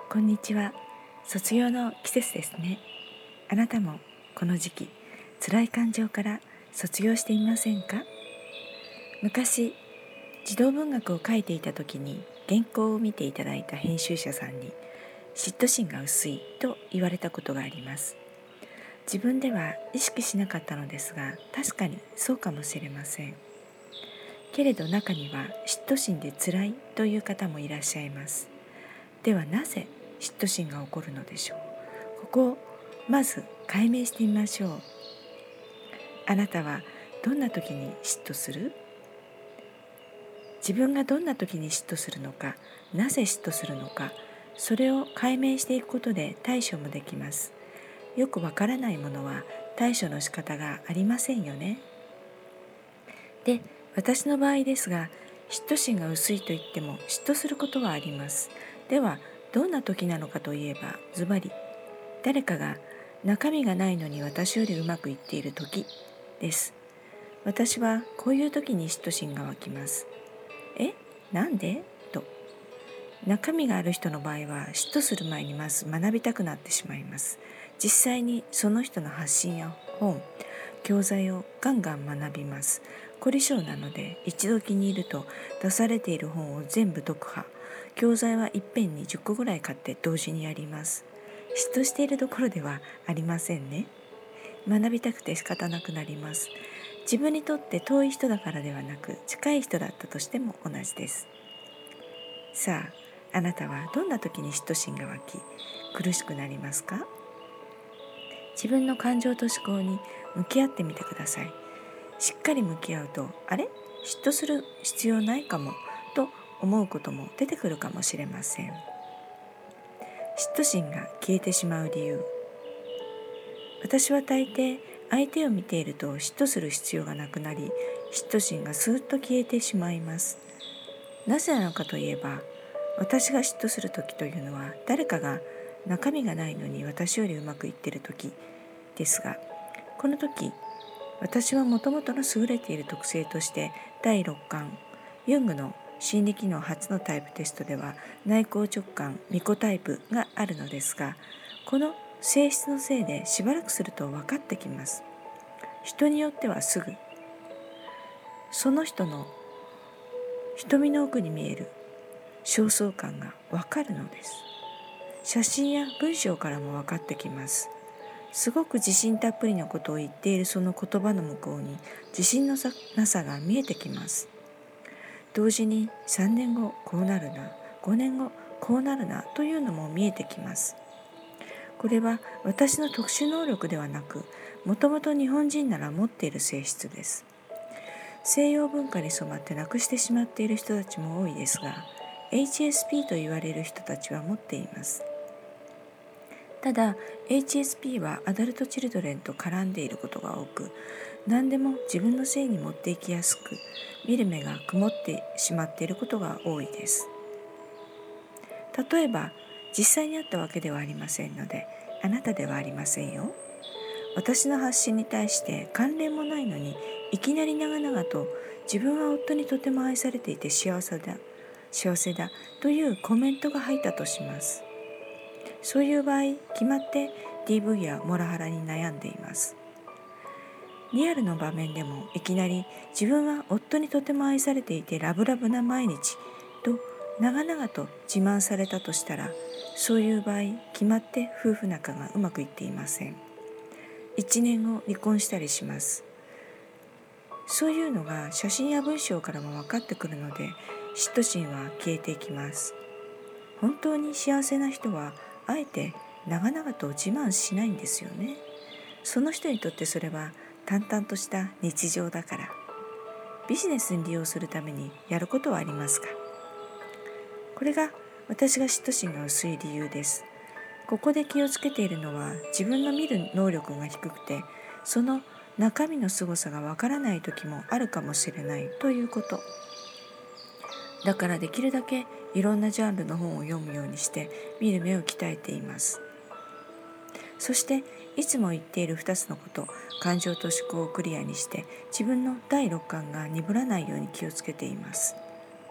こんにちは。卒業の季節ですね。あなたもこの時期、辛い感情から卒業していませんか？昔、児童文学を書いていた時に原稿を見ていただいた編集者さんに嫉妬心が薄いと言われたことがあります。自分では意識しなかったのですが、確かにそうかもしれません。けれど中には嫉妬心で辛いという方もいらっしゃいます。ではなぜ嫉妬心が起こるのでしょう。ここをまず解明してみましょう。あなたはどんな時に嫉妬する？自分がどんな時に嫉妬するのか、なぜ嫉妬するのか、それを解明していくことで対処もできます。よくわからないものは対処の仕方がありませんよね。で、私の場合ですが、嫉妬心が薄いと言っても嫉妬することはあります。では、どんな時なのかといえば、ズバリ、誰かが中身がないのに私よりうまくいっている時です。私はこういう時に嫉妬心が湧きます。なんでと。中身がある人の場合は嫉妬する前にまず学びたくなってしまいます。実際にその人の発信や本、教材をガンガン学びます。凝り性なので一度気に入ると出されている本を全部読破。教材はいっぺんに10個ぐらい買って同時にやります。嫉妬しているところではありませんね。学びたくて仕方なくなります。自分にとって遠い人だからではなく、近い人だったとしても同じです。さあ、あなたはどんな時に嫉妬心が湧き、苦しくなりますか？自分の感情と思考に向き合ってみてください。しっかり向き合うと、嫉妬する必要ないかもと思うことも出てくるかもしれません。嫉妬心が消えてしまう理由。私は大抵相手を見ていると嫉妬する必要がなくなり、嫉妬心がスーッと消えてしまいます。なぜなのかといえば、私が嫉妬する時というのは、誰かが中身がないのに私よりうまくいっている時ですが、この時、私はもともとの優れている特性として第6感、ユングの心理機能初のタイプテストでは内向直感、ミコタイプがあるのですが、この性質のせいでしばらくすると分かってきます。人によってはすぐ、その人の瞳の奥に見える焦燥感が分かるのです。写真や文章からも分かってきます。すごく自信たっぷりなことを言っているその言葉の向こうに自信のなさが見えてきます。同時に3年後こうなるな、5年後こうなるなというのも見えてきます。これは私の特殊能力ではなく、もともと日本人なら持っている性質です。西洋文化に染まってなくしてしまっている人たちも多いですが、HSP と言われる人たちは持っています。ただ HSP はアダルトチルドレンと絡んでいることが多く、何でも自分のせいに持っていきやすく、見る目が曇ってしまっていることが多いです。例えば、実際にあったわけではありませんので、あなたではありませんよ。私の発信に対して関連もないのに、いきなり長々と自分は夫にとても愛されていて幸せだというコメントが入ったとします。そういう場合、決まって DV やモラハラに悩んでいます。リアルの場面でもいきなり自分は夫にとても愛されていてラブラブな毎日と長々と自慢されたとしたら、そういう場合、決まって夫婦仲がうまくいっていません。1年後離婚したりします。そういうのが写真や文章からも分かってくるので、嫉妬心は消えていきます。本当に幸せな人はあえて長々と自慢しないんですよね。その人にとってそれは淡々とした日常だから。ビジネスに利用するためにやることはありますか？これが私が嫉妬心が薄い理由です。ここで気をつけているのは、自分の見る能力が低くて、その中身の凄さがわからない時もあるかもしれないということ。だからできるだけいろんなジャンルの本を読むようにして見る目を鍛えています。そしていつも言っている2つのこと、感情と思考をクリアにして自分の第六感が鈍らないように気をつけています。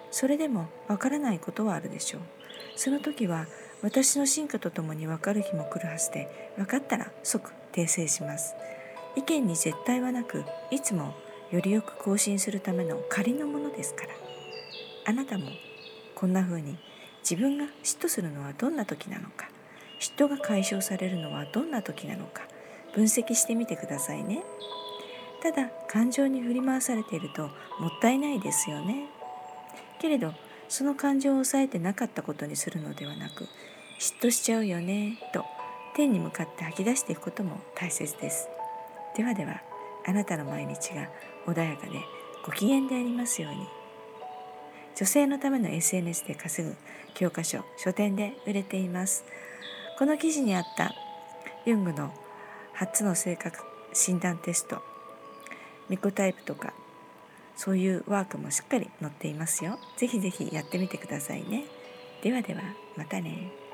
それでもわからないことはあるでしょう。その時は私の進化とともにわかる日も来るはずで、分かったら即訂正します。意見に絶対はなく、いつもよりよく更新するための仮のものですから。あなたもこんな風に自分が嫉妬するのはどんな時なのか、嫉妬が解消されるのはどんな時なのか、分析してみてくださいね。ただ感情に振り回されているともったいないですよね。けれどその感情を抑えてなかったことにするのではなく、嫉妬しちゃうよねと天に向かって吐き出していくことも大切です。ではでは、あなたの毎日が穏やかでご機嫌でありますように。女性のための SNS で稼ぐ教科書、書店で売れています。この記事にあったユングの8つの性格診断テスト、ミコタイプとか、そういうワークもしっかり載っていますよ。ぜひぜひやってみてくださいね。ではでは、またね。